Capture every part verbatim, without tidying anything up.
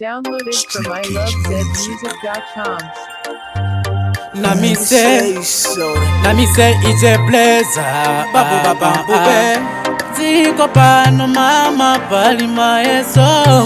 Downloaded from i love zed music dot com. Na me say, na me say it's a pleasure. Babu baba bube, ziko pano mama pali maeso.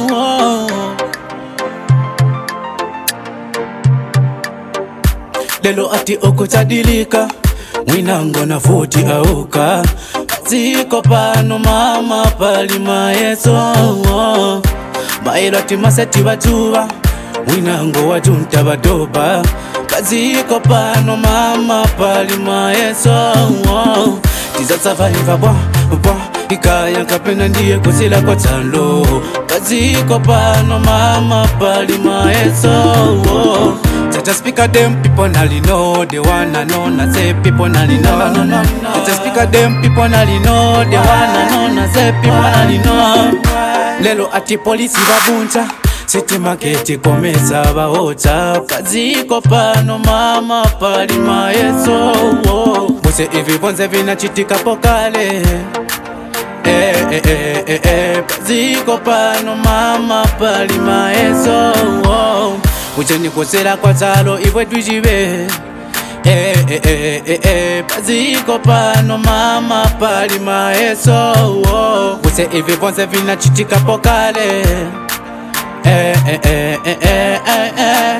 Lelo ati okutadilika, mwinango na futi auka. Ziko pano mama pali maeso. Maelo ati maseti watuwa, mwinango wajunta badoba. Kaziko pano mama pali maeso. Tiza survive bwa bwa ikaya kapena ndiye kusila kwa talo. Kaziko pano mama pali maeso. Just speak of them people nali know they wanna know na say people nali know. Just speak of them people nali know they wanna know na say people nali know. Lelo ati polisi babuncha City market komesa baota. Kaziko pano mama pali maeso. Bose hivi bonze vina chitika pokale. Eh eh eh eh eh. Kaziko pano mama pali maeso. Ucheni kusela kwa talo iwe tujibe. Eh eh eh eh eh. Kaziko pano mama pali maeso. Bose hivi bonze vina chitika pokale. Eh eh eh eh eh eh eh.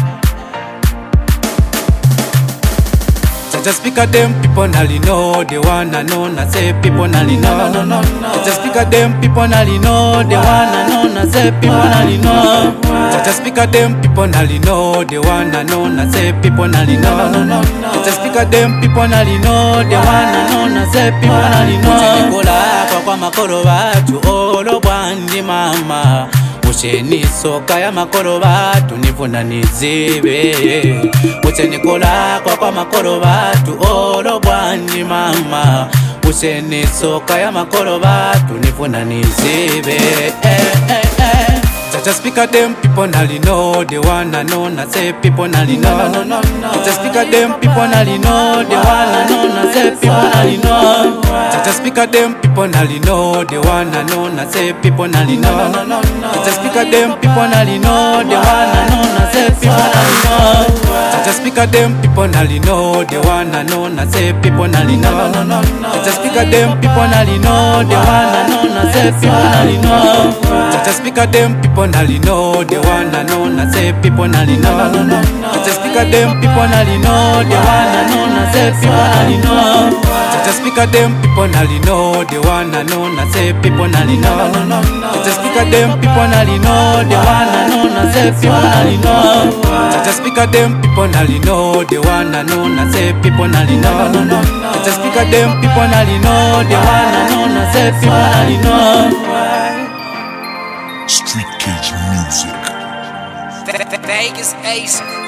Just speak of them people nali know they wanna know na say people nali know. Just speak of them people nali know they wanna know na say people nali know. Just speak of them people nali know they wanna know na say people nali know. Just speak of them people nali know they wanna know na say people nali know. Nikola kwa kwa makolo watu olo bwandi mama. Ucheni soka ya makolo batu nifuna nizibe. Ucheni kola kwa kwa makolo batu olo bwani mama. Ucheni soka ya makolo batu nifuna nizibe. Eh eh eh. Just speak of them people nali know they wanna know na say people nali know. Just speak of them people nali know they wanna know na say people nali know. Just speak of them people nali know they wanna know na say people nali know. Just speak of them people nali know they wanna know na say people nali know. Just speak of them people nali know they wanna know na say people nali know. Just speak of them people nali know they wanna know na say people nali know. Just speak of them people nali know they wanna know na say people nali know. Just speak of them people nali know they wanna know na say people nali know. Just speak of them people nali know they wanna know na say people nali know. Just speak of them people nali know they wanna know na say people nali know. Just speak of them people nali know they wanna know na say people nali know. Just speak of them people nali know they wanna know na say people nali know. Street Kids Music. Vegas Ace.